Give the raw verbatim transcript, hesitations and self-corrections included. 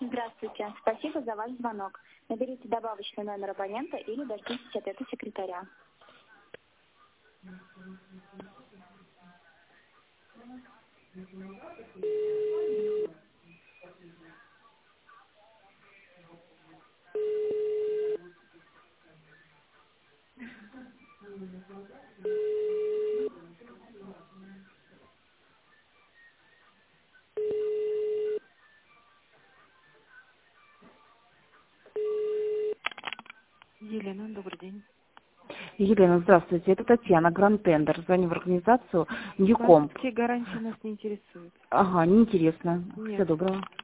Здравствуйте. Спасибо за ваш звонок. Наберите добавочный номер абонента или дождитесь ответа секретаря. Елена, добрый день. Елена, здравствуйте. Это Татьяна, Гранд Тендер. Звоню в организацию Ньюкомп. Все гарантии нас не интересуют. Ага, неинтересно. Нет. Всего доброго.